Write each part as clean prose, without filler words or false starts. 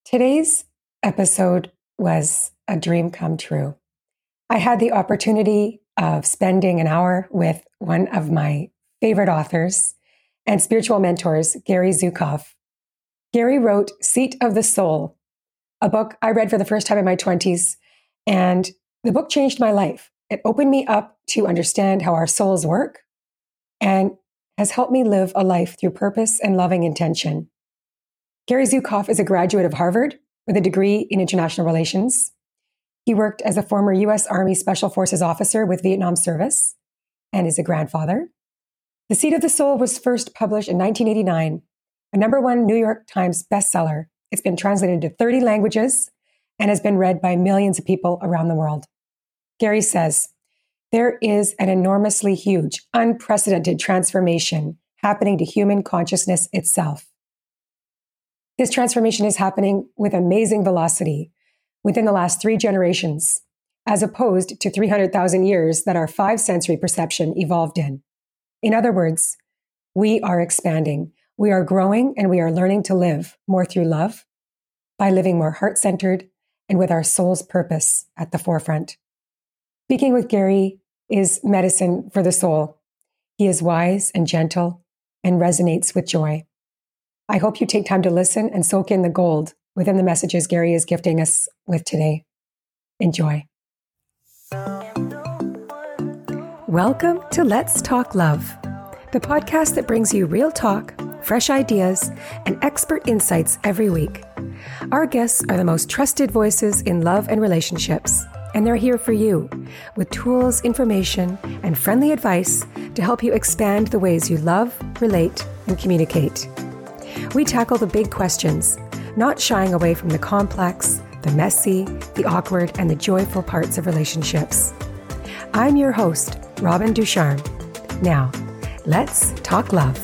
Today's episode was a dream come true. I had the opportunity of spending an hour with one of my favorite authors and spiritual mentors, Gary Zukav. Gary wrote Seat of the Soul, a book I read for the first time in my 20s, and the book changed my life. It opened me up to understand how our souls work and has helped me live a life through purpose and loving intention. Gary Zukav is a graduate of Harvard with a degree in international relations. He worked as a former U.S. Army Special Forces officer with Vietnam service and is a grandfather. The Seat of the Soul was first published in 1989, a #1 New York Times bestseller. It's been translated into 30 languages and has been read by millions of people around the world. Gary says, there is an enormously huge, unprecedented transformation happening to human consciousness itself. This transformation is happening with amazing velocity within the last 3 generations, as opposed to 300,000 years that our 5-sensory perception evolved in. In other words, we are expanding, we are growing, and we are learning to live more through love, by living more heart-centered and with our soul's purpose at the forefront. Speaking with Gary is medicine for the soul. He is wise and gentle and resonates with joy. I hope you take time to listen and soak in the gold within the messages Gary is gifting us with today. Enjoy. Welcome to Let's Talk Love, the podcast that brings you real talk, fresh ideas, and expert insights every week. Our guests are the most trusted voices in love and relationships, and they're here for you with tools, information, and friendly advice to help you expand the ways you love, relate, and communicate. We tackle the big questions, not shying away from the complex, the messy, the awkward, and the joyful parts of relationships. I'm your host, Robin Ducharme. Now, let's talk love.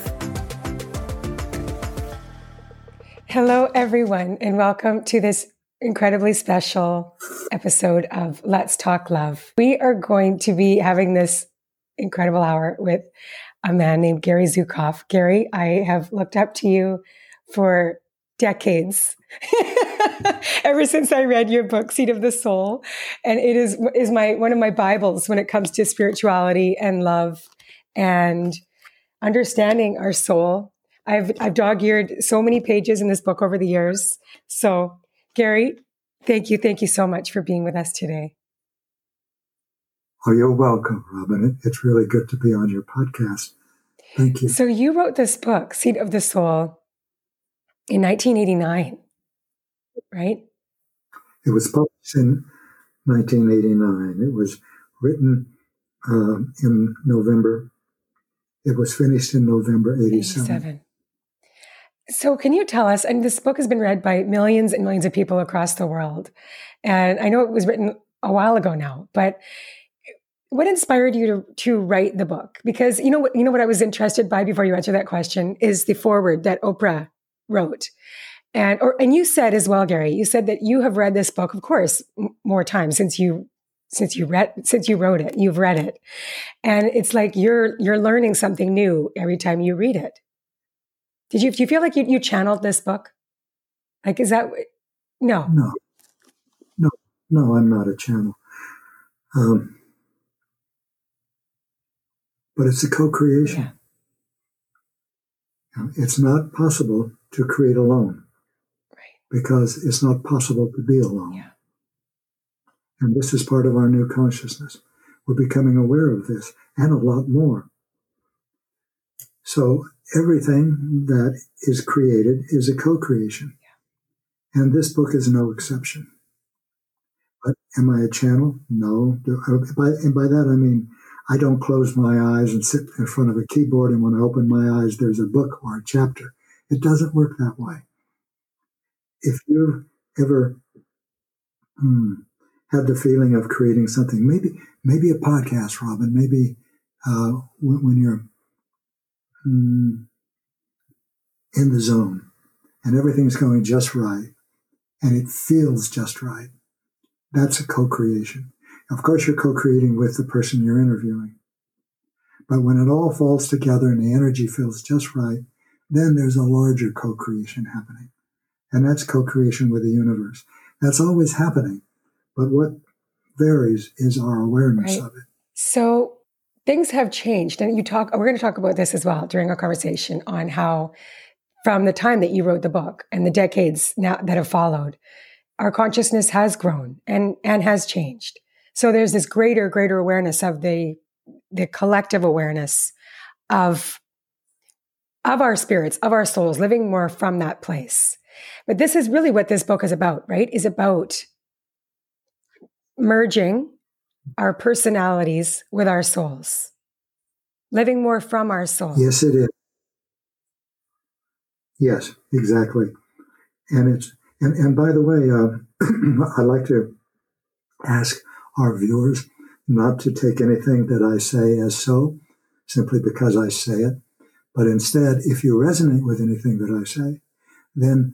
Hello, everyone, and welcome to this incredibly special episode of Let's Talk Love. We are going to be having this incredible hour with a man named Gary Zukav. Gary, I have looked up to you for decades, ever since I read your book, Seat of the Soul. And it is one of my Bibles when it comes to spirituality and love and understanding our soul. I've dog-eared so many pages in this book over the years. So, Gary, thank you so much for being with us today. Oh, you're welcome, Robin. It's really good to be on your podcast. Thank you. So you wrote this book, Seat of the Soul, in 1989, right? It was published in 1989. It was written in November. It was finished in November 87. So can you tell us, and this book has been read by millions and millions of people across the world, and I know it was written a while ago now, but what inspired you to write the book? Because you know what I was interested by before you answer that question is the foreword that Oprah wrote. And you said as well, Gary, you said that you have read this book, of course, more times since you wrote it. You've read it. And it's like you're learning something new every time you read it. Do you feel like you channeled this book? Like, is that no? No, I'm not a channel. But it's a co-creation. Yeah. It's not possible to create alone. Right. Because it's not possible to be alone. Yeah. And this is part of our new consciousness. We're becoming aware of this and a lot more. So everything that is created is a co-creation. Yeah. And this book is no exception. But am I a channel? No. And by that I mean, I don't close my eyes and sit in front of a keyboard and when I open my eyes, there's a book or a chapter. It doesn't work that way. If you've ever had the feeling of creating something, maybe a podcast, Robin, maybe when you're in the zone and everything's going just right and it feels just right, that's a co-creation. Of course, you're co-creating with the person you're interviewing. But when it all falls together and the energy feels just right, then there's a larger co-creation happening. And that's co-creation with the universe. That's always happening. But what varies is our awareness of it. So things have changed. And we're going to talk about this as well during our conversation on how from the time that you wrote the book and the decades now that have followed, our consciousness has grown and has changed. So there's this greater awareness of the collective awareness of our spirits, of our souls, living more from that place. But this is really what this book is about, right? Is about merging our personalities with our souls, living more from our soul. Yes, it is. Yes, exactly. And by the way, I'd like to ask our viewers not to take anything that I say as so, simply because I say it. But instead, if you resonate with anything that I say, then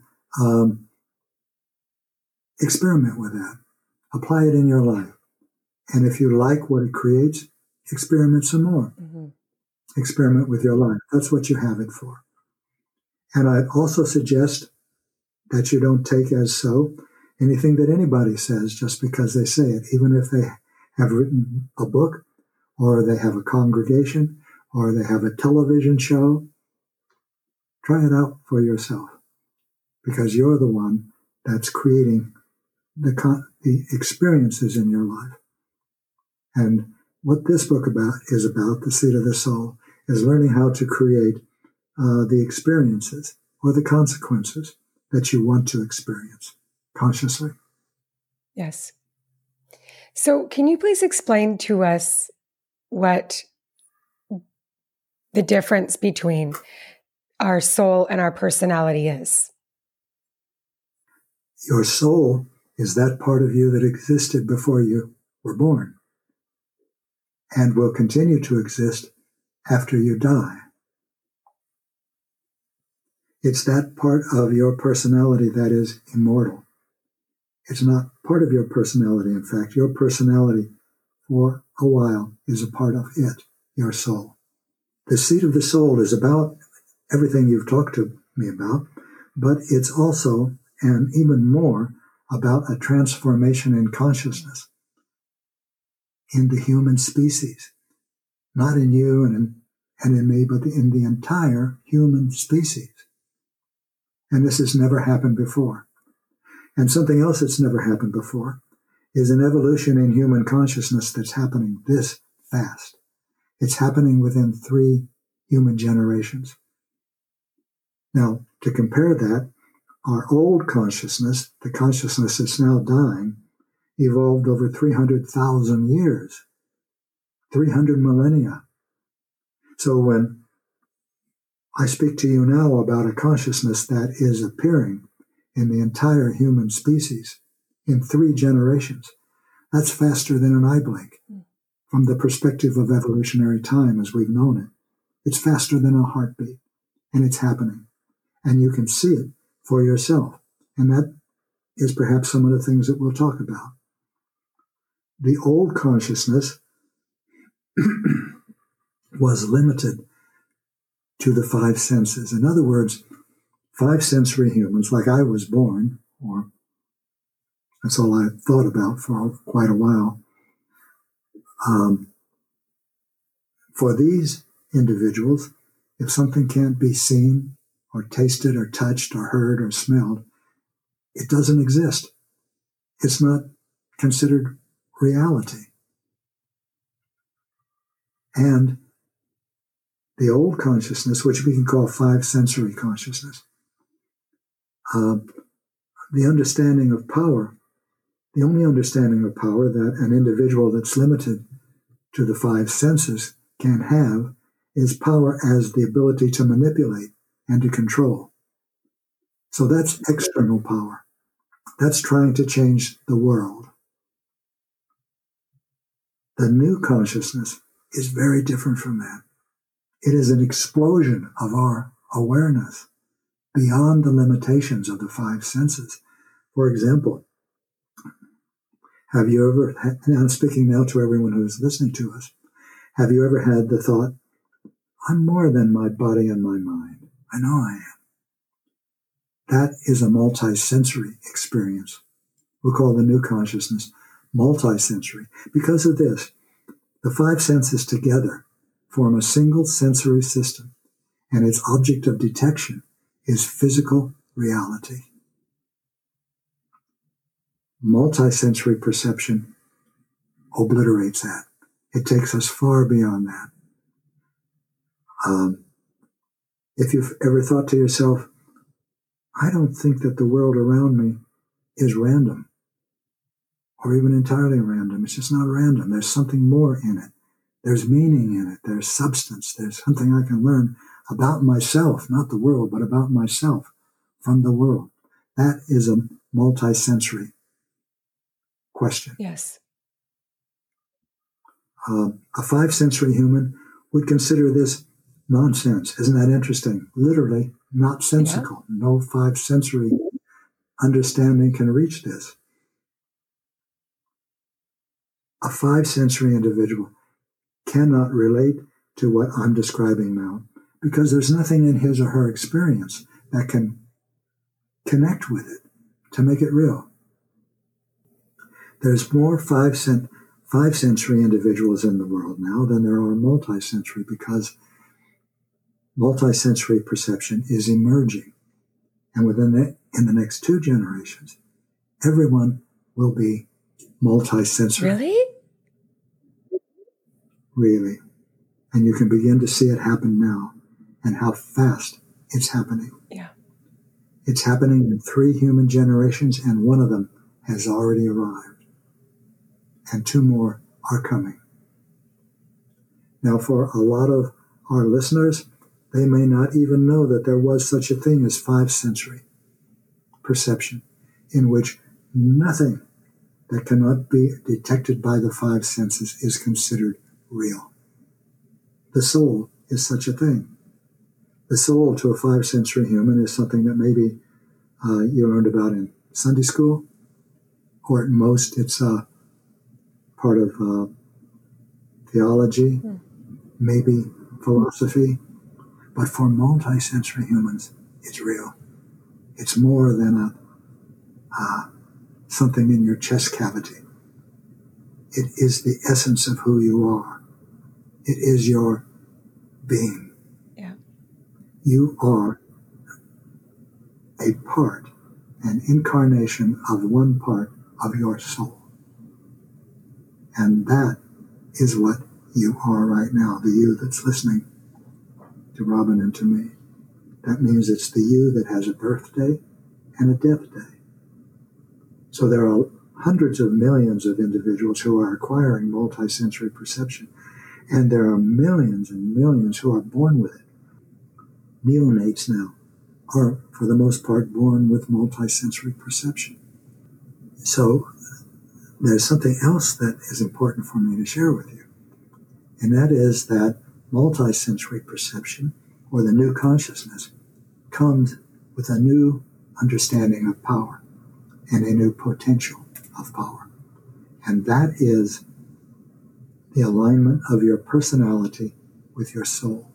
experiment with that. Apply it in your life. And if you like what it creates, experiment some more. Mm-hmm. Experiment with your life. That's what you have it for. And I'd also suggest that you don't take as so anything that anybody says just because they say it, even if they have written a book or they have a congregation or they have a television show. Try it out for yourself because you're the one that's creating the experiences in your life. And what this book is about, The Seat of the Soul, is learning how to create the experiences or the consequences that you want to experience consciously. Yes. So can you please explain to us what the difference between our soul and our personality is? Your soul is that part of you that existed before you were born and will continue to exist after you die. It's that part of your personality that is immortal. It's not part of your personality. In fact, your personality for a while is a part of it, your soul. The seat of the soul is about everything you've talked to me about, but it's also, and even more, about a transformation in consciousness in the human species. Not in you and in me, but in the entire human species. And this has never happened before. And something else that's never happened before is an evolution in human consciousness that's happening this fast. It's happening within 3 human generations. Now, to compare that, our old consciousness, the consciousness that's now dying, evolved over 300,000 years, 300 millennia. So when I speak to you now about a consciousness that is appearing in the entire human species in 3 generations, that's faster than an eye blink from the perspective of evolutionary time as we've known it. It's faster than a heartbeat, and it's happening. And you can see it for yourself. And that is perhaps some of the things that we'll talk about. The old consciousness was limited to the 5 senses. In other words, 5 sensory humans, like I was born, or that's all I thought about for quite a while. For these individuals, if something can't be seen or tasted or touched or heard or smelled, it doesn't exist. It's not considered reality. And the old consciousness, which we can call 5 sensory consciousness, the understanding of power, the only understanding of power that an individual that's limited to the 5 senses can have is power as the ability to manipulate and to control. So that's external power. That's trying to change the world. The new consciousness is very different from that. It is an explosion of our awareness beyond the limitations of the 5 senses. For example, have you ever, and I'm speaking now to everyone who's listening to us, have you ever had the thought, I'm more than my body and my mind. I know I am. That is a multisensory experience. We'll call the new consciousness multisensory. Because of this, the five senses together form a single sensory system, and its object of detection is physical reality. Multisensory perception obliterates that. It takes us far beyond that. If you've ever thought to yourself, I don't think that the world around me is random, or even entirely random. It's just not random. There's something more in it. There's meaning in it. There's substance. There's something I can learn about myself, not the world, but about myself from the world. That is a multisensory question. Yes. A five-sensory human would consider this nonsense. Isn't that interesting? Literally, not sensical. Yeah. No five-sensory understanding can reach this. A five-sensory individual cannot relate to what I'm describing now because there's nothing in his or her experience that can connect with it to make it real. There's more five-sensory individuals in the world now than there are multisensory because multisensory perception is emerging. And in the next 2 generations, everyone will be multisensory. Really? Really. And you can begin to see it happen now and how fast it's happening. Yeah. It's happening in 3 human generations, and one of them has already arrived. And 2 more are coming. Now, for a lot of our listeners, they may not even know that there was such a thing as five-sensory perception, in which nothing that cannot be detected by the 5 senses is considered real. The soul is such a thing. The soul to a 5-sensory human is something that maybe you learned about in Sunday school, or at most it's part of theology, maybe philosophy. But for multisensory humans, it's real. It's more than something in your chest cavity. It is the essence of who you are. It is your being. Yeah. You are a part, an incarnation of one part of your soul. And that is what you are right now, the you that's listening to Robin and to me. That means it's the you that has a birthday and a death day. So there are hundreds of millions of individuals who are acquiring multisensory perception, and there are millions and millions who are born with it. Neonates now are, for the most part, born with multisensory perception. So there's something else that is important for me to share with you, and that is that multisensory perception, or the new consciousness, comes with a new understanding of power and a new potential of power. And that is the alignment of your personality with your soul.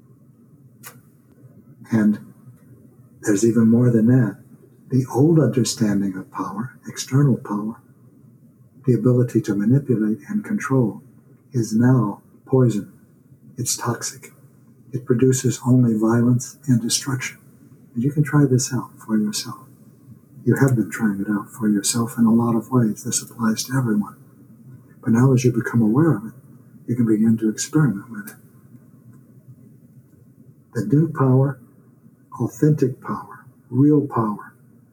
And there's even more than that. The old understanding of power, external power, the ability to manipulate and control, is now poison. It's toxic. It produces only violence and destruction. And you can try this out for yourself. You have been trying it out for yourself in a lot of ways. This applies to everyone. But now as you become aware of it, you can begin to experiment with it. The new power, authentic power, real power,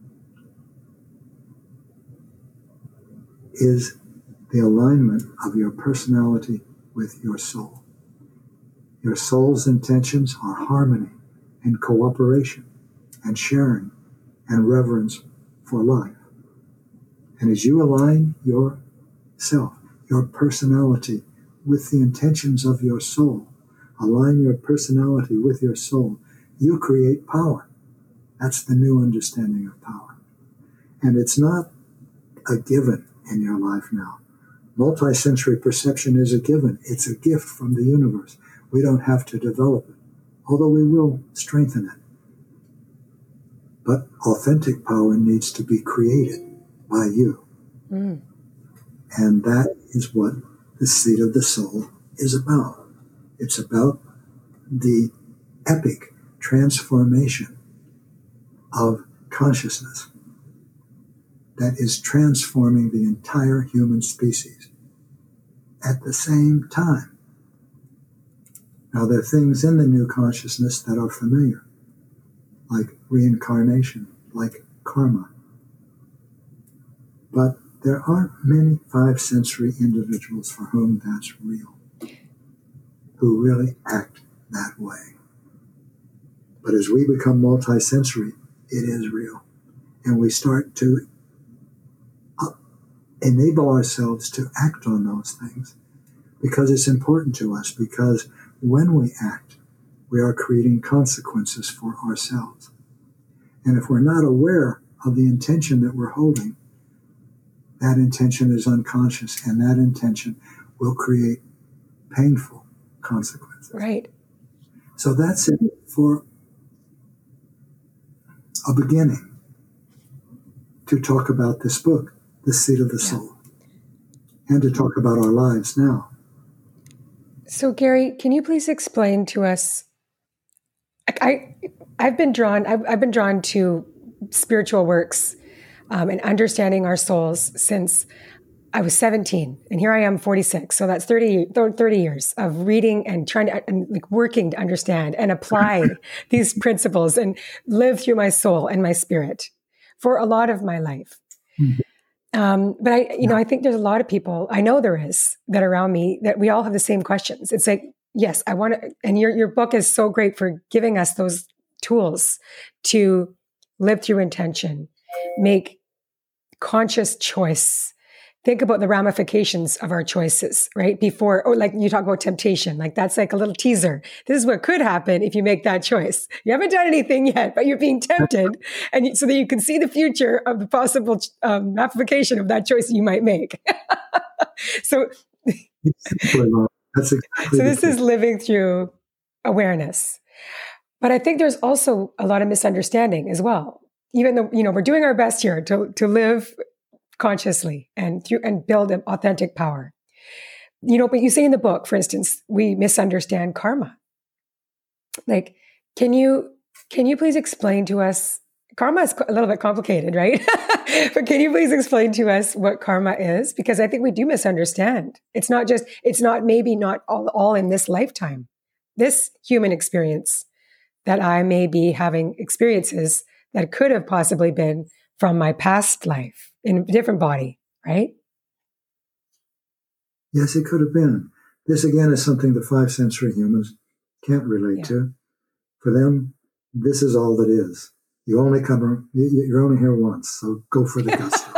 is the alignment of your personality with your soul. Your soul's intentions are harmony and cooperation and sharing and reverence for life. And as you align yourself, your personality with the intentions of your soul, align your personality with your soul, you create power. That's the new understanding of power. And it's not a given in your life now. Multisensory perception is a given. It's a gift from the universe. We don't have to develop it, although we will strengthen it. But authentic power needs to be created by you. Mm. And that is what the Seat of the Soul is about. It's about the epic transformation of consciousness that is transforming the entire human species at the same time. Now, there are things in the new consciousness that are familiar, like reincarnation, like karma. But there aren't many five-sensory individuals for whom that's real, who really act that way. But as we become multisensory, it is real. And we start to enable ourselves to act on those things because it's important to us, because when we act, we are creating consequences for ourselves. And if we're not aware of the intention that we're holding, that intention is unconscious, and that intention will create painful consequences. Right. So that's it for a beginning to talk about this book, The Seat of the Soul, and to talk about our lives now. So, Gary, can you please explain to us? I've been drawn to spiritual works and understanding our souls since I was 17, and here I am, 46. So that's 30 years of reading and trying to and like working to understand and apply these principles and live through my soul and my spirit for a lot of my life. But I think there's a lot of people, I know there is, that are around me, that we all have the same questions. It's like, yes, I want to, and your book is so great for giving us those tools to live through intention, make conscious choice, think about the ramifications of our choices, right? Before, or like you talk about temptation, like that's like a little teaser. This is what could happen if you make that choice. You haven't done anything yet, but you're being tempted, and so that you can see the future of the possible ramification of that choice you might make. So, That's exactly so this is living through awareness. But I think there's also a lot of misunderstanding as well. Even though, we're doing our best here to live consciously and build an authentic power. But you say in the book, for instance, we misunderstand karma. Like, can you please explain to us, karma is a little bit complicated, right? But can you please explain to us what karma is? Because I think we do misunderstand. It's not maybe not all in this lifetime, this human experience, that I may be having experiences that could have possibly been from my past life in a different body, right? Yes, it could have been. This, again, is something the five-sensory humans can't relate to. For them, this is all that is. You're only here once, so go for the gusto.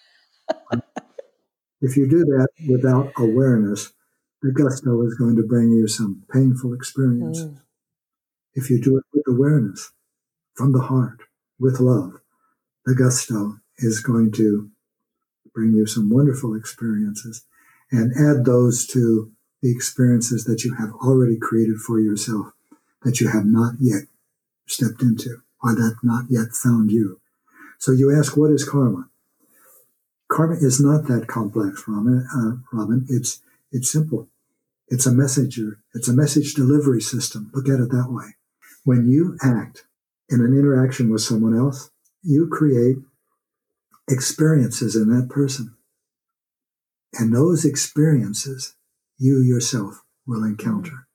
If you do that without awareness, the gusto is going to bring you some painful experiences. If you do it with awareness, from the heart, with love, the gusto is going to bring you some wonderful experiences, and add those to the experiences that you have already created for yourself that you have not yet stepped into or that not yet found you. So you ask, what is karma? Karma is not that complex, Robin. It's simple. It's a messenger. It's a message delivery system. Look at it that way. When you act in an interaction with someone else, you create experiences in that person. And those experiences you yourself will encounter.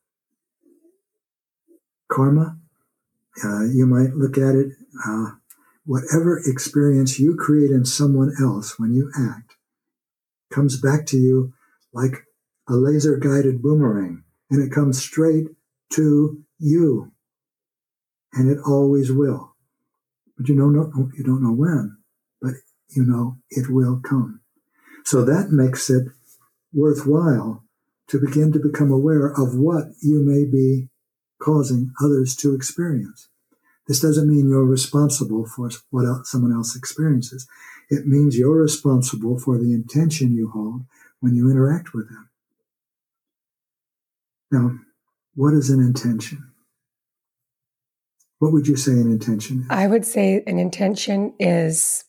Karma, you might look at it, whatever experience you create in someone else when you act comes back to you like a laser-guided boomerang, and it comes straight to you. And it always will. But you don't know when, but you know it will come. So that makes it worthwhile to begin to become aware of what you may be causing others to experience. This doesn't mean you're responsible for what someone else experiences. It means you're responsible for the intention you hold when you interact with them. Now, what is an intention? What would you say an intention is? I would say an intention is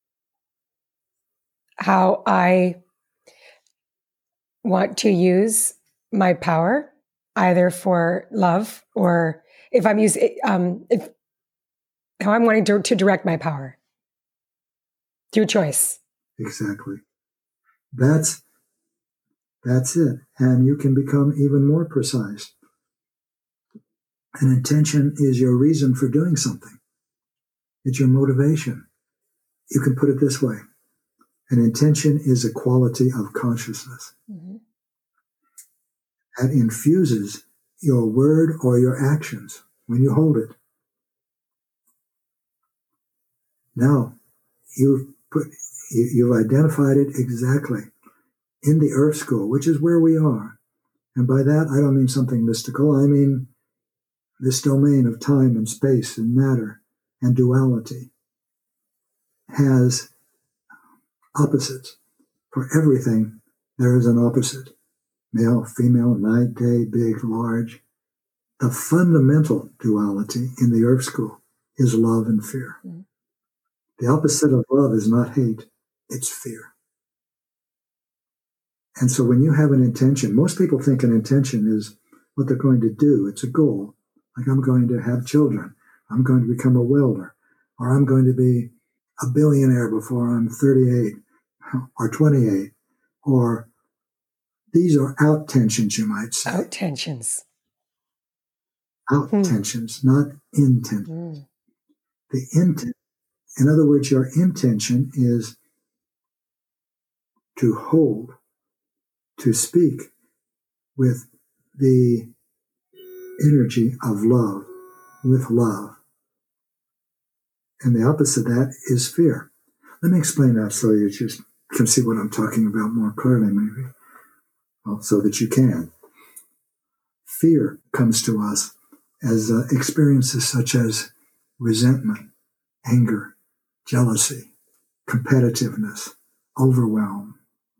how I want to use my power, either for love or if I'm using, how I'm wanting to direct my power through choice. Exactly. That's it. And you can become even more precise. An intention is your reason for doing something. It's your motivation. You can put it this way. An intention is a quality of consciousness that infuses your word or your actions when you hold it. Now, you've identified it exactly in the Earth School, which is where we are. And by that, I don't mean something mystical. I mean this domain of time and space and matter and duality has opposites. For everything, there is an opposite. Male, female, night, day, big, large. The fundamental duality in the Earth School is love and fear. Mm. The opposite of love is not hate, it's fear. And so when you have an intention, most people think an intention is what they're going to do. It's a goal. Like I'm going to have children. I'm going to become a welder. Or I'm going to be a billionaire before I'm 38 or 28. Or these are out tensions, you might say. Out tensions. Out tensions, not intentions. The intent, in other words, your intention is to hold, to speak with the energy of love, with love. And the opposite of that is fear. Let me explain that so you just can see what I'm talking about more clearly, maybe. Well, so that you can. Fear comes to us as experiences such as resentment, anger, jealousy, competitiveness, overwhelm,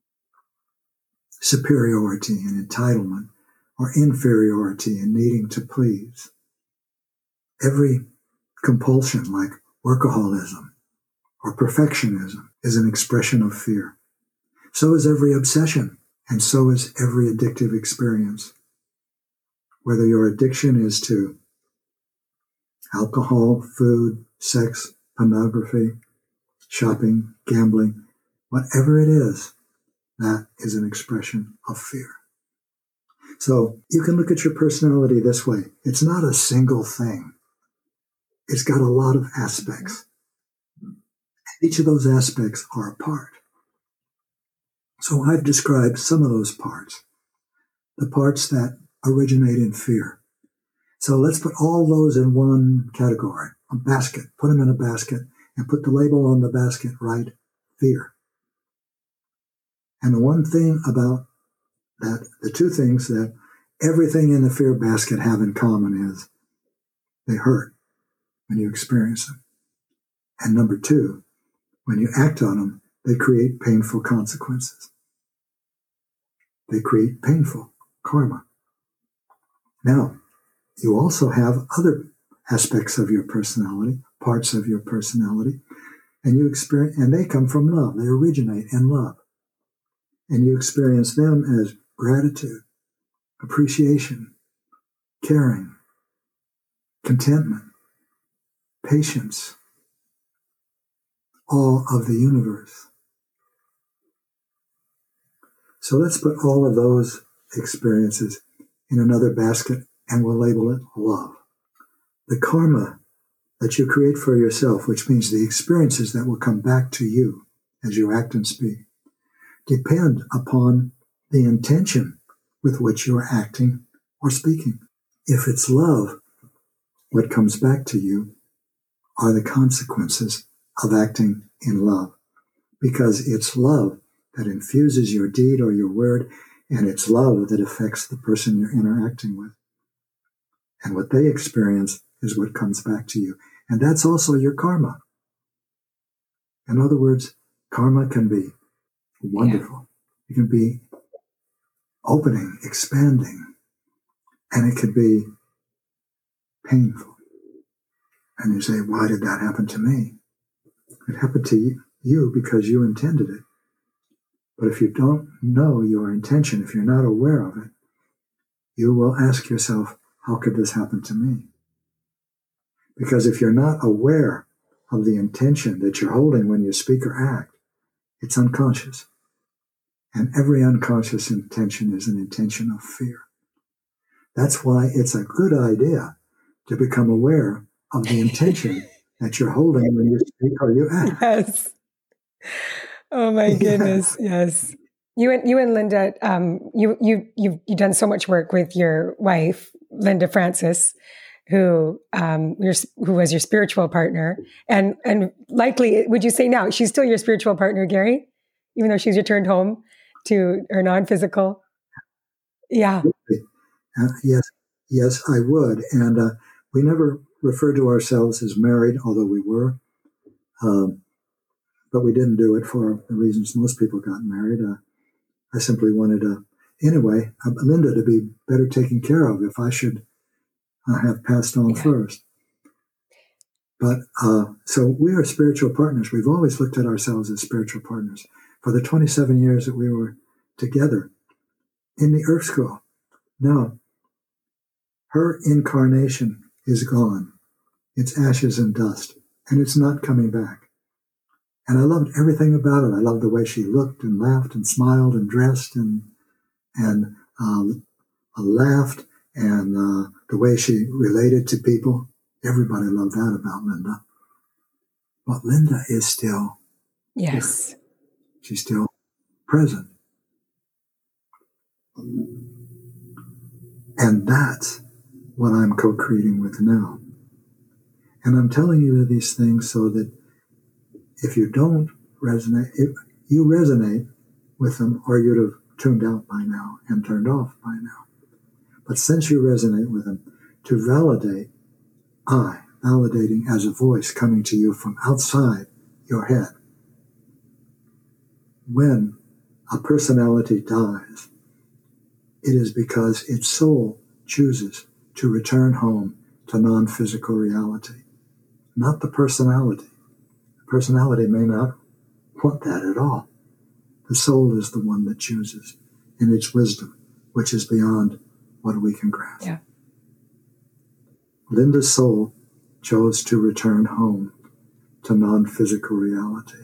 superiority and entitlement, or inferiority and needing to please. Every compulsion like workaholism or perfectionism is an expression of fear. So is every obsession, and so is every addictive experience. Whether your addiction is to alcohol, food, sex, pornography, shopping, gambling, whatever it is, that is an expression of fear. So you can look at your personality this way. It's not a single thing. It's got a lot of aspects. Each of those aspects are a part. So I've described some of those parts, the parts that originate in fear. So let's put all those in one category, a basket. Put them in a basket and put the label on the basket, right? Fear. And the one thing about that, the two things that everything in the fear basket have in common is they hurt when you experience them. And number two, when you act on them, they create painful consequences. They create painful karma. Now, you also have other aspects of your personality, parts of your personality, and you experience, and they come from love. They originate in love. And you experience them as gratitude, appreciation, caring, contentment, patience, all of the universe. So let's put all of those experiences in another basket and we'll label it love. The karma that you create for yourself, which means the experiences that will come back to you as you act and speak, depend upon the intention with which you're acting or speaking. If it's love, what comes back to you are the consequences of acting in love, because it's love that infuses your deed or your word, and it's love that affects the person you're interacting with. And what they experience is what comes back to you. And that's also your karma. In other words, karma can be wonderful. Yeah. It can be opening, expanding, and it could be painful. And you say, why did that happen to me? It happened to you because you intended it. But if you don't know your intention, if you're not aware of it, you will ask yourself, how could this happen to me? Because if you're not aware of the intention that you're holding when you speak or act, it's unconscious. And every unconscious intention is an intention of fear. That's why it's a good idea to become aware of the intention that you're holding when you speak or you act. Yes. Oh my goodness. Yes. You and Linda, you've done so much work with your wife, Linda Francis, who was your spiritual partner, and likely, would you say now she's still your spiritual partner, Gary, even though she's returned home to her non-physical? Yeah. Yes, I would. And we never referred to ourselves as married, although we were. But we didn't do it for the reasons most people got married. I simply wanted, anyway, Linda to be better taken care of if I should have passed on first. But so we are spiritual partners. We've always looked at ourselves as spiritual partners. For the 27 years that we were together in the Earth School. Now, her incarnation is gone. It's ashes and dust, and it's not coming back. And I loved everything about it. I loved the way she looked and laughed and smiled and dressed and laughed, and the way she related to people. Everybody loved that about Linda. But Linda is still here. She's still present. And that's what I'm co-creating with now. And I'm telling you these things so that if you don't resonate, if you resonate with them, or you'd have tuned out by now and turned off by now. But since you resonate with them, to validate, validating as a voice coming to you from outside your head. When a personality dies, it is because its soul chooses to return home to non-physical reality, not the personality. The personality may not want that at all. The soul is the one that chooses in its wisdom, which is beyond what we can grasp. Yeah. Linda's soul chose to return home to non-physical reality.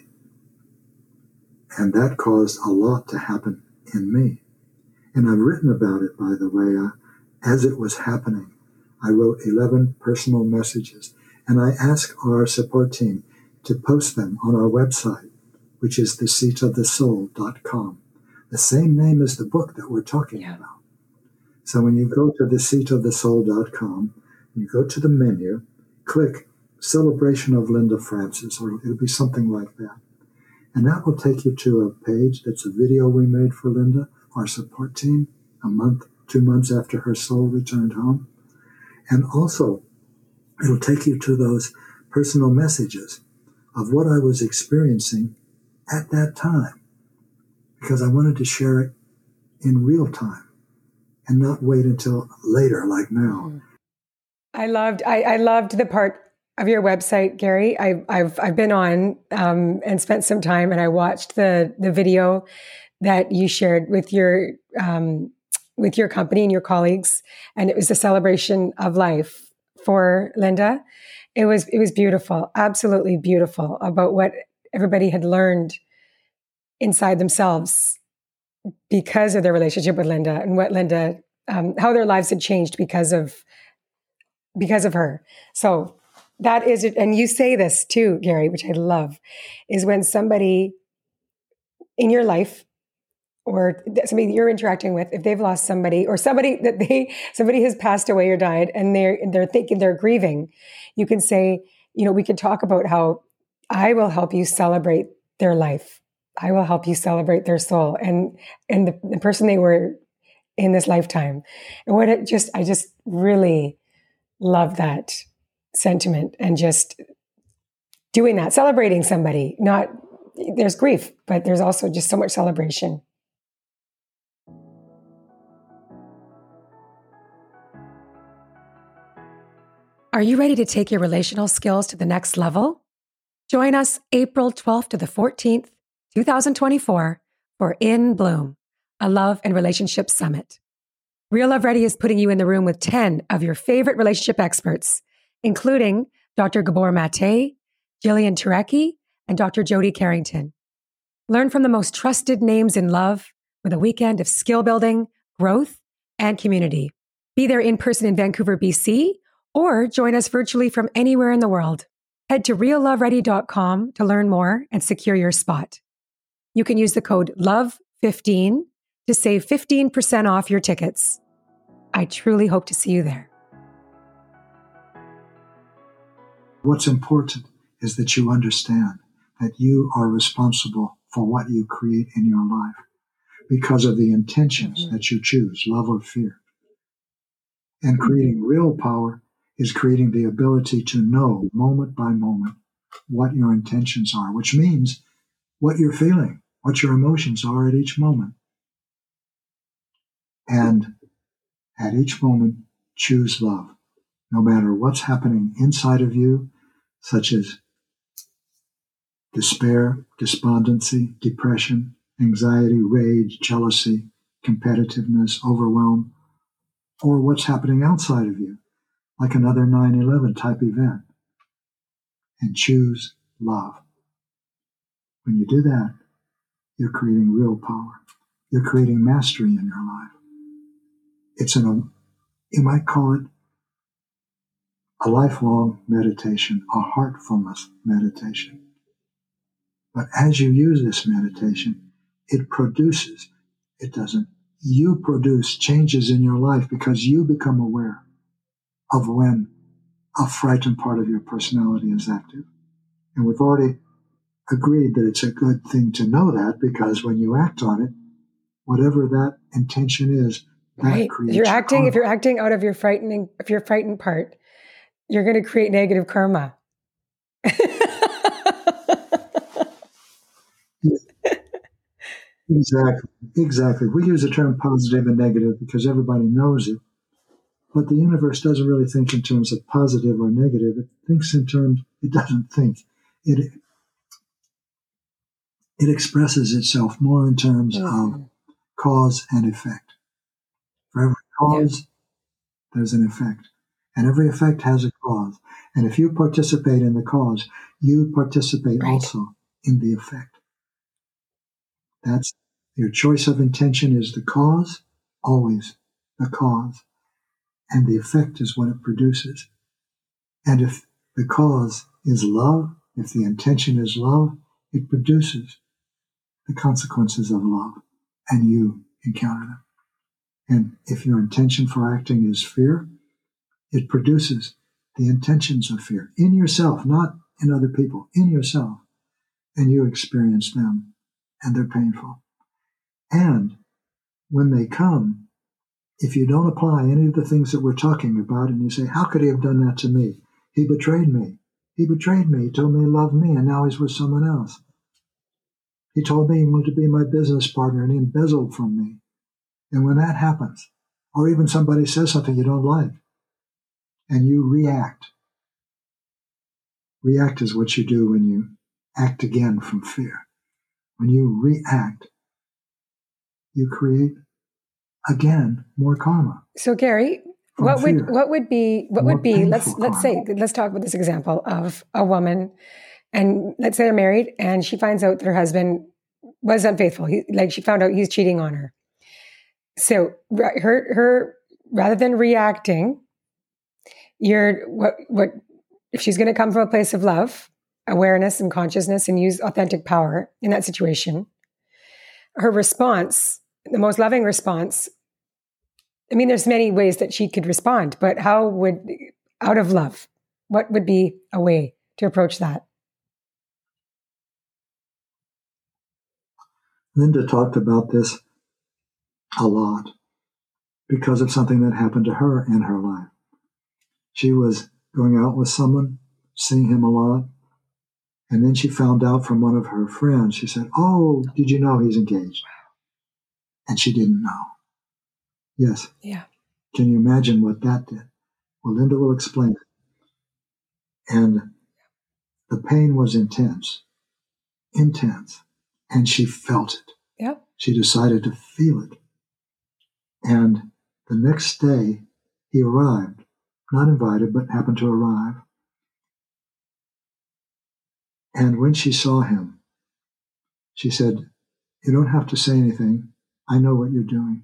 And that caused a lot to happen in me. And I've written about it, by the way. As it was happening, I wrote 11 personal messages, and I asked our support team to post them on our website, which is theseatofthesoul.com, the same name as the book that we're talking about. So when you go to theseatofthesoul.com, you go to the menu, click Celebration of Linda Francis, or it'll be something like that. And that will take you to a page that's a video we made for Linda, our support team, 2 months after her soul returned home. And also, it'll take you to those personal messages of what I was experiencing at that time, because I wanted to share it in real time and not wait until later, like now. I loved the part of your website, Gary. I've been on and spent some time, and I watched the video that you shared with your company and your colleagues, and it was a celebration of life for Linda. It was beautiful, absolutely beautiful, about what everybody had learned inside themselves because of their relationship with Linda, and what Linda, how their lives had changed because of her. So that is it. And you say this too, Gary, which I love, is when somebody in your life, or somebody you're interacting with, if they've lost somebody, or somebody has passed away or died, and they're thinking they're grieving, you can say, we could talk about how I will help you celebrate their life. I will help you celebrate their soul and the person they were in this lifetime. And I just really love that sentiment, and just doing that, celebrating somebody. There's grief, but there's also just so much celebration. Are you ready to take your relational skills to the next level? Join us April 12th to the 14th, 2024 for In Bloom, a love and relationship summit. Real Love Ready is putting you in the room with 10 of your favorite relationship experts, including Dr. Gabor Mate, Jillian Turecki, and Dr. Jody Carrington. Learn from the most trusted names in love with a weekend of skill building, growth, and community. Be there in person in Vancouver, BC, or join us virtually from anywhere in the world. Head to realloveready.com to learn more and secure your spot. You can use the code LOVE15 to save 15% off your tickets. I truly hope to see you there. What's important is that you understand that you are responsible for what you create in your life because of the intentions that you choose, love or fear. And creating real power is creating the ability to know moment by moment what your intentions are, which means what you're feeling, what your emotions are at each moment. And at each moment, choose love, no matter what's happening inside of you, such as despair, despondency, depression, anxiety, rage, jealousy, competitiveness, overwhelm, or what's happening outside of you, like another 9/11 type event. And choose love. When you do that, you're creating real power. You're creating mastery in your life. You might call it a lifelong meditation, a heartfulness meditation. But as you use this meditation, you produce changes in your life because you become aware of when a frightened part of your personality is active. And we've already agreed that it's a good thing to know that, because when you act on it, whatever that intention is, that creates if you're acting out of your frightened part, you're going to create negative karma. Exactly. We use the term positive and negative because everybody knows it. But the universe doesn't really think in terms of positive or negative. It doesn't think. It expresses itself more in terms of cause and effect. For every cause, there's an effect. And every effect has a cause. And if you participate in the cause, you participate also in the effect. That's your choice of intention is the cause, always the cause. And the effect is what it produces. And if the cause is love, if the intention is love, it produces the consequences of love, and you encounter them. And if your intention for acting is fear, it produces the intentions of fear in yourself, not in other people, in yourself. And you experience them, and they're painful. And when they come, if you don't apply any of the things that we're talking about, and you say, how could he have done that to me? He betrayed me. He betrayed me. He told me he loved me, and now he's with someone else. He told me he wanted to be my business partner, and he embezzled from me. And when that happens, or even somebody says something you don't like, and you react. React is what you do when you act again from fear. When you react, you create again more karma. So Gary, what would be let's talk about this example of a woman, and let's say they're married and she finds out that her husband was unfaithful. She found out he's cheating on her. So her rather than reacting, what if she's going to come from a place of love, awareness and consciousness and use authentic power in that situation, her response, the most loving response, I mean, there's many ways that she could respond, but out of love, what would be a way to approach that? Linda talked about this a lot because of something that happened to her in her life. She was going out with someone, seeing him a lot, and then she found out from one of her friends. She said, "Oh, did you know he's engaged?" And she didn't know. Yes. Yeah. Can you imagine what that did? Well, Linda will explain it. And the pain was intense, and she felt it. Yep. She decided to feel it. And the next day, he arrived, not invited, but happened to arrive. And when she saw him, she said, "You don't have to say anything. I know what you're doing.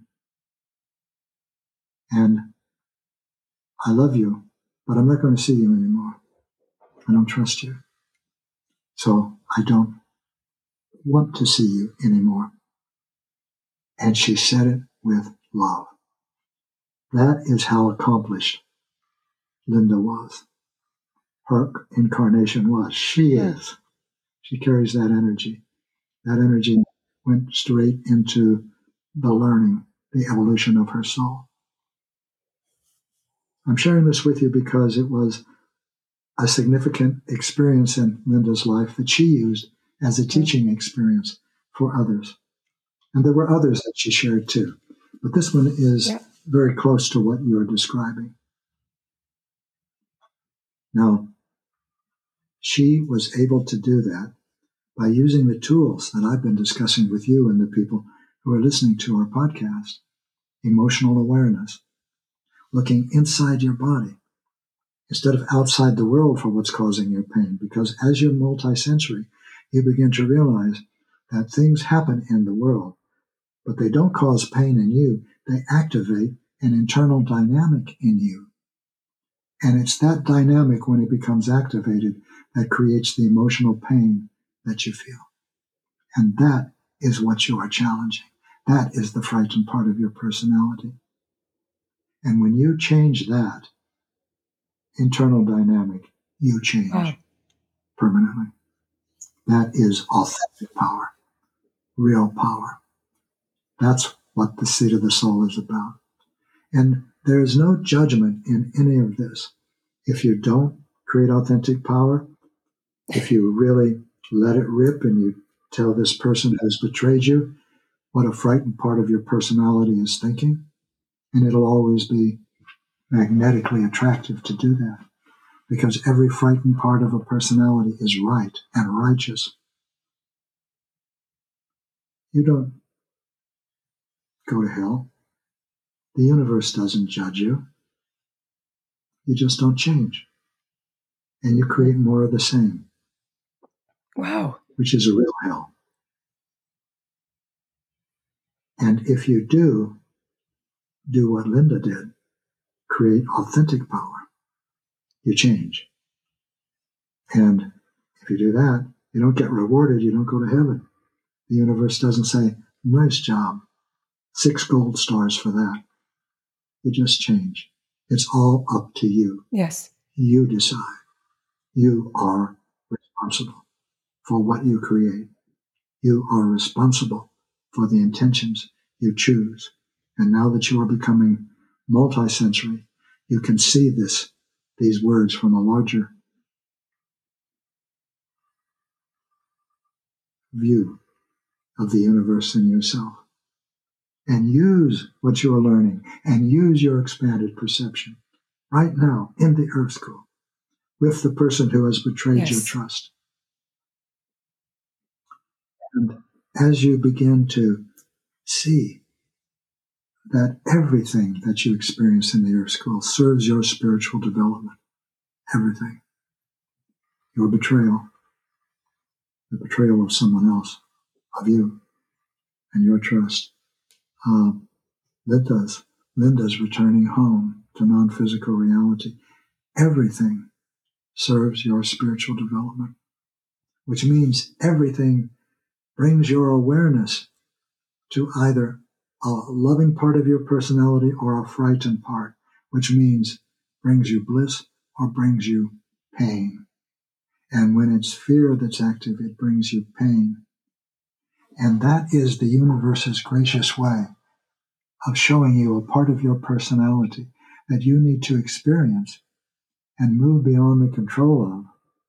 And I love you, but I'm not going to see you anymore. I don't trust you. So I don't want to see you anymore." And she said it with love. That is how accomplished Linda was. Her incarnation was. She is. She carries that energy. That energy went straight into the learning, the evolution of her soul. I'm sharing this with you because it was a significant experience in Linda's life that she used as a teaching experience for others. And there were others that she shared too. But this one is very close to what you're describing. Now, she was able to do that by using the tools that I've been discussing with you and the people who are listening to our podcast. Emotional awareness, looking inside your body instead of outside the world for what's causing your pain. Because as you're multisensory, you begin to realize that things happen in the world, but they don't cause pain in you. They activate an internal dynamic in you. And it's that dynamic, when it becomes activated, that creates the emotional pain that you feel. And that is what you are challenging. That is the frightened part of your personality. And when you change that internal dynamic, you change permanently. That is authentic power, real power. That's what the seat of the soul is about. And there is no judgment in any of this. If you don't create authentic power, if you really let it rip and you tell this person who's betrayed you what a frightened part of your personality is thinking, and it'll always be magnetically attractive to do that, because every frightened part of a personality is right and righteous. You don't go to hell. The universe doesn't judge you. You just don't change. And you create more of the same. Wow. Which is a real hell. And if you do what Linda did, create authentic power, you change. And if you do that, you don't get rewarded, you don't go to heaven. The universe doesn't say, "Nice job, 6 gold stars for that." You just change. It's all up to you. Yes. You decide. You are responsible for what you create. You are responsible for the intentions you choose. And now that you are becoming multisensory, you can see these words from a larger view of the universe and yourself. And use what you are learning and use your expanded perception right now in the Earth School with the person who has betrayed your trust. And as you begin to see that everything that you experience in the Earth School serves your spiritual development, everything. Your betrayal, the betrayal of someone else, of you, and your trust. Linda's returning home to non-physical reality. Everything serves your spiritual development, which means everything brings your awareness to either a loving part of your personality or a frightened part, which means brings you bliss or brings you pain. And when it's fear that's active, it brings you pain. And that is the universe's gracious way of showing you a part of your personality that you need to experience and move beyond the control of,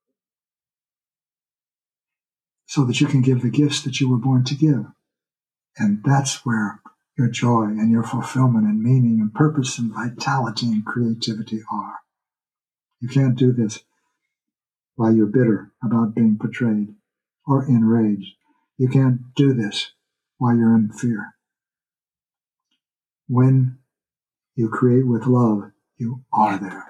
so that you can give the gifts that you were born to give. And that's where your joy and your fulfillment and meaning and purpose and vitality and creativity are. You can't do this while you're bitter about being betrayed or enraged. You can't do this while you're in fear. When you create with love, you are there.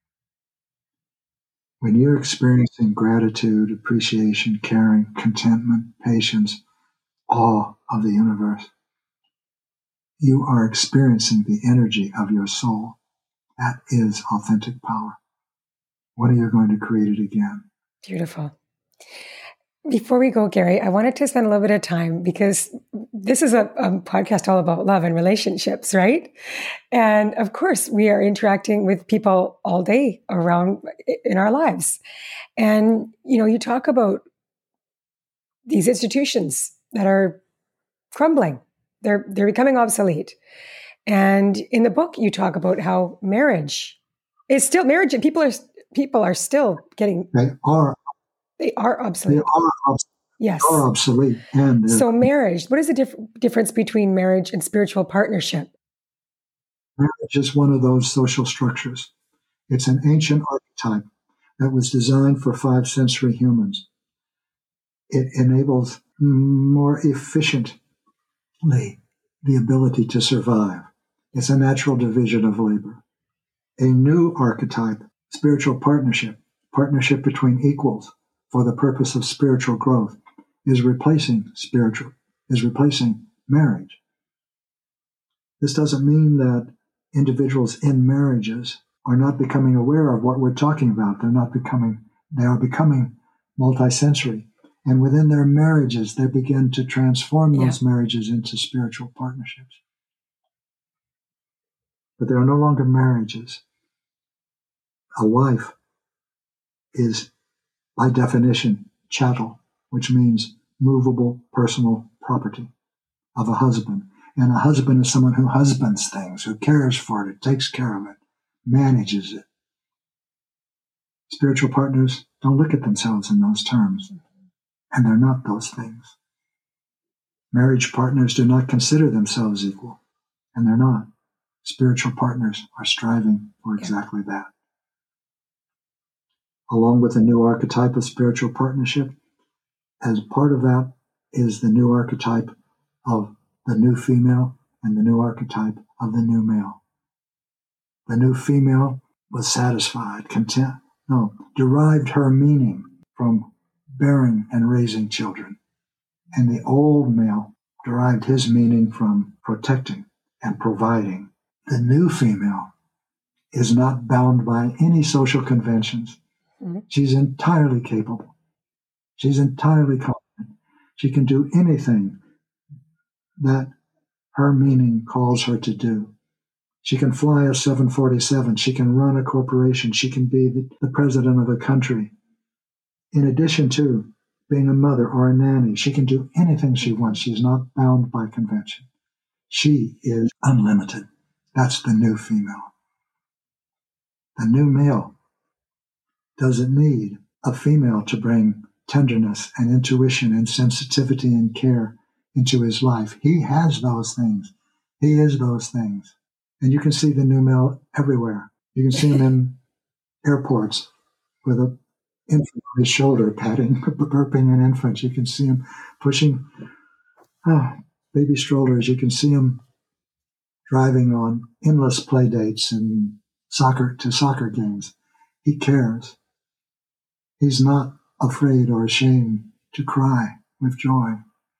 When you're experiencing gratitude, appreciation, caring, contentment, patience, awe of the universe, you are experiencing the energy of your soul. That is authentic power. When are you going to create it again? Beautiful. Before we go, Gary, I wanted to spend a little bit of time because this is a podcast all about love and relationships, right? And of course, we are interacting with people all day around in our lives. And, you talk about these institutions that are crumbling. They're becoming obsolete. And in the book, you talk about how marriage is still marriage, and people are still getting. They are obsolete. Yes. They are obsolete. And so marriage, what is the difference between marriage and spiritual partnership? Marriage is one of those social structures. It's an ancient archetype that was designed for 5th century humans. It enables more efficiently the ability to survive. It's a natural division of labor. A new archetype, spiritual partnership between equals for the purpose of spiritual growth, is replacing marriage. This doesn't mean that individuals in marriages are not becoming aware of what we're talking about. They are becoming multisensory. And within their marriages, they begin to transform those marriages into spiritual partnerships. But they are no longer marriages. A wife is, by definition, chattel, which means movable personal property of a husband. And a husband is someone who husbands things, who cares for it, takes care of it, manages it. Spiritual partners don't look at themselves in those terms, and they're not those things. Marriage partners do not consider themselves equal, and they're not. Spiritual partners are striving for exactly that. Along with the new archetype of spiritual partnership, as part of that is the new archetype of the new female and the new archetype of the new male. The new female was satisfied, derived her meaning from bearing and raising children. And the old male derived his meaning from protecting and providing. The new female is not bound by any social conventions. Mm-hmm. She's entirely capable. She's entirely confident. She can do anything that her meaning calls her to do. She can fly a 747. She can run a corporation. She can be the president of a country. In addition to being a mother or a nanny, she can do anything she wants. She's not bound by convention. She is unlimited. That's the new female. The new male doesn't need a female to bring tenderness and intuition and sensitivity and care into his life. He has those things. He is those things. And you can see the new male everywhere. You can see him in airports with an infant on his shoulder, burping an infant. You can see him pushing baby strollers. You can see him driving on endless play dates and soccer games. He cares. He's not afraid or ashamed to cry with joy.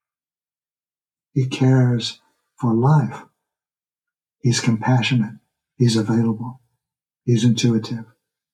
He cares for life. He's compassionate. He's available. He's intuitive.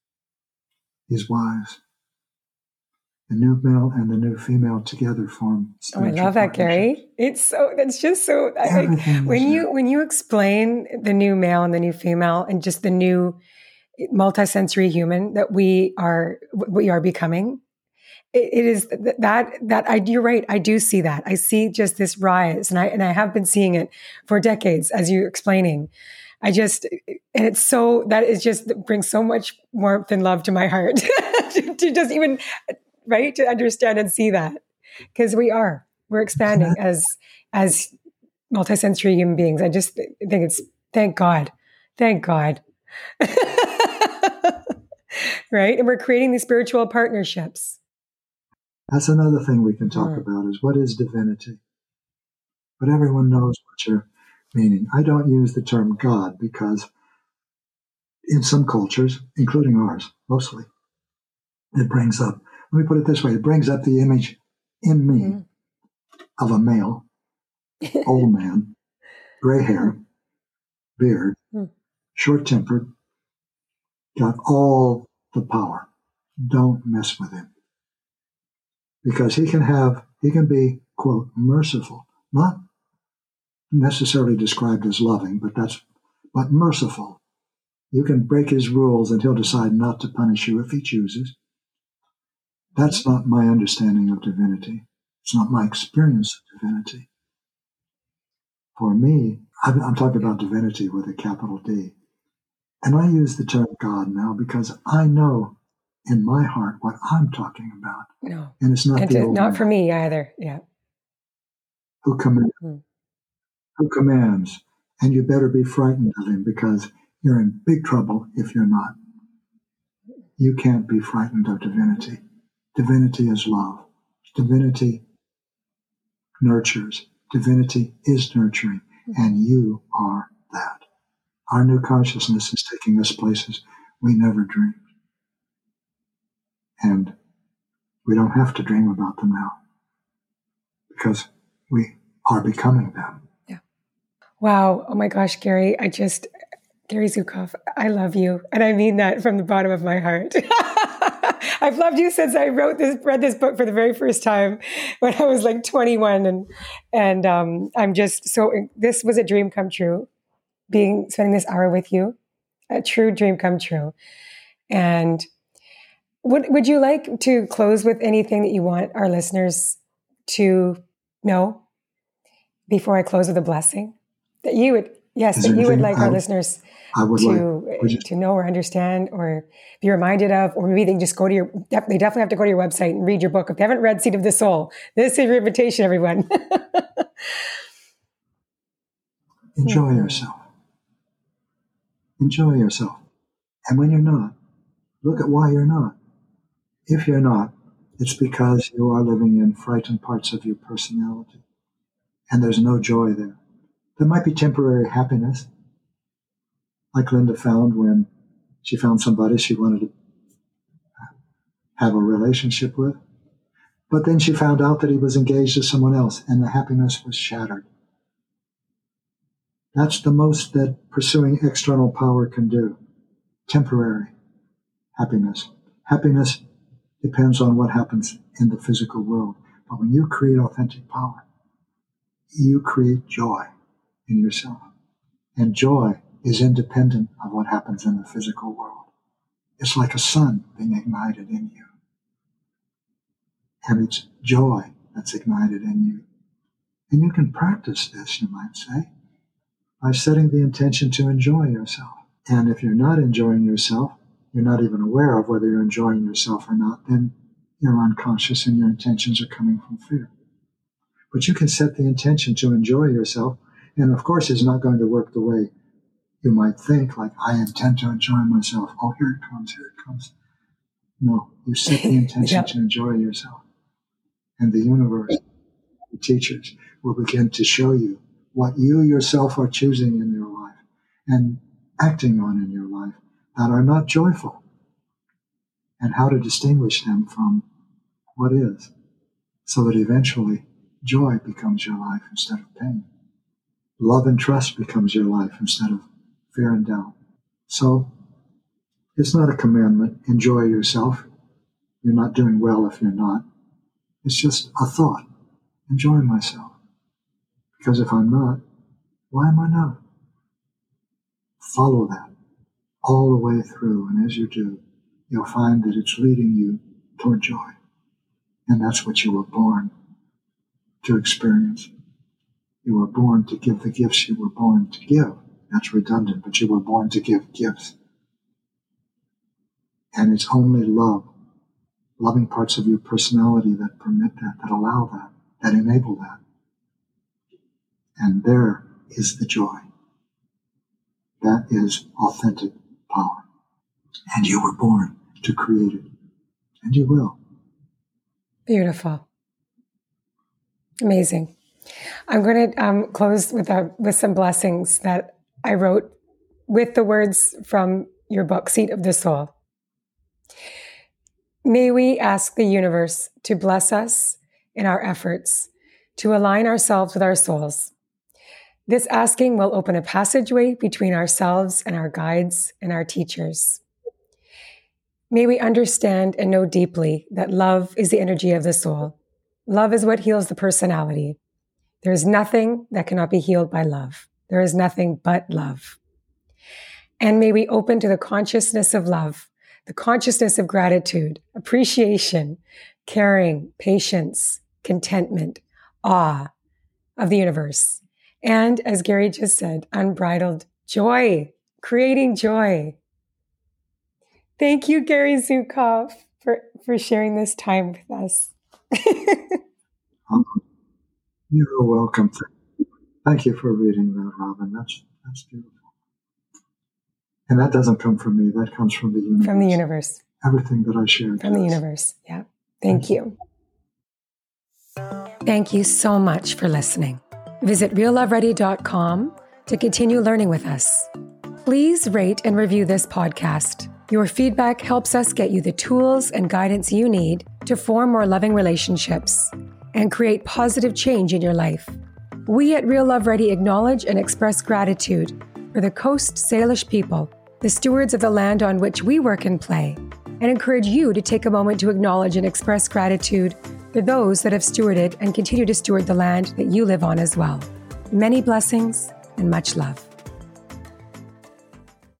He's wise. The new male and the new female together form spiritual I love that, Gary. That's just so. When you explain the new male and the new female and just the new multisensory human that we are becoming, it is that you're right. I do see that. I see just this rise, and I have been seeing it for decades, as you're explaining. And it's so, that is just brings so much warmth and love to my heart to just even, right, to understand and see that, because we're expanding as multisensory human beings. I just think it's, thank God. right? And we're creating these spiritual partnerships. That's another thing we can talk about is what is divinity? But everyone knows what you're meaning. I don't use the term God because in some cultures, including ours, mostly, it brings up, let me put it this way, it brings up the image in me of a male, old man, gray hair, beard, short-tempered, got all the power. Don't mess with him. Because he can be, quote, merciful, not necessarily described as loving, but merciful. You can break his rules and he'll decide not to punish you if he chooses. That's not my understanding of divinity. It's not my experience of divinity. For me, I'm talking about divinity with a capital D. And I use the term God now because I know in my heart what I'm talking about. No. And it's not the old not man for me either. Yeah. who commands. And you better be frightened of him because you're in big trouble if you're not. You can't be frightened of divinity. Divinity is love. Divinity nurtures. Divinity is nurturing. And you are that. Our new consciousness is taking us places we never dreamed. And we don't have to dream about them now because we are becoming them. Yeah. Wow. Oh my gosh, Gary, Gary Zukav, I love you. And I mean that from the bottom of my heart. I've loved you since I read this book for the very first time when I was like 21. And I'm just this was a dream come true, spending this hour with you, a true dream come true. And would you like to close with anything that you want our listeners to know before I close with a blessing? That you would like our listeners to know or understand or be reminded of, or maybe they just they definitely have to go to your website and read your book. If they haven't read Seed of the Soul, this is your invitation, everyone. Enjoy yourself. Enjoy yourself. And when you're not, look at why you're not. If you're not, it's because you are living in frightened parts of your personality. And there's no joy there. There might be temporary happiness, like Linda found when she found somebody she wanted to have a relationship with. But then she found out that he was engaged to someone else, and the happiness was shattered. That's the most that pursuing external power can do. Temporary happiness. Happiness depends on what happens in the physical world. But when you create authentic power, you create joy in yourself. And joy is independent of what happens in the physical world. It's like a sun being ignited in you. And it's joy that's ignited in you. And you can practice this, you might say, by setting the intention to enjoy yourself. And if you're not enjoying yourself, you're not even aware of whether you're enjoying yourself or not, then you're unconscious and your intentions are coming from fear. But you can set the intention to enjoy yourself, and of course it's not going to work the way you might think, like, I intend to enjoy myself. Oh, here it comes, here it comes. No, you set the intention to enjoy yourself. And the universe, the teachers, will begin to show you what you yourself are choosing in your life and acting on in your life that are not joyful, and how to distinguish them from what is, so that eventually joy becomes your life instead of pain. Love and trust becomes your life instead of fear and doubt. So it's not a commandment. Enjoy yourself. You're not doing well if you're not. It's just a thought. Enjoy myself. Because if I'm not, why am I not? Follow that all the way through. And as you do, you'll find that it's leading you toward joy. And that's what you were born to experience. You were born to give the gifts you were born to give. That's redundant, but you were born to give gifts. And it's only love, loving parts of your personality that permit that, that allow that, that enable that. And there is the joy. That is authentic power. And you were born to create it. And you will. Beautiful. Amazing. I'm going to close with some blessings that I wrote with the words from your book, Seat of the Soul. May we ask the universe to bless us in our efforts to align ourselves with our souls. This asking will open a passageway between ourselves and our guides and our teachers. May we understand and know deeply that love is the energy of the soul. Love is what heals the personality. There is nothing that cannot be healed by love. There is nothing but love. And may we open to the consciousness of love, the consciousness of gratitude, appreciation, caring, patience, contentment, awe of the universe. And as Gary just said, unbridled joy, creating joy. Thank you, Gary Zukav, for sharing this time with us. You're welcome. Thank you for reading that, Robin. That's beautiful. And that doesn't come from me. That comes from the universe. From the universe. Everything that I shared. From the universe. Yeah. Thank you. Thank you so much for listening. Visit realloveready.com to continue learning with us. Please rate and review this podcast. Your feedback helps us get you the tools and guidance you need to form more loving relationships and create positive change in your life. We at Real Love Ready acknowledge and express gratitude for the Coast Salish people, the stewards of the land on which we work and play, and encourage you to take a moment to acknowledge and express gratitude for those that have stewarded and continue to steward the land that you live on as well. Many blessings and much love.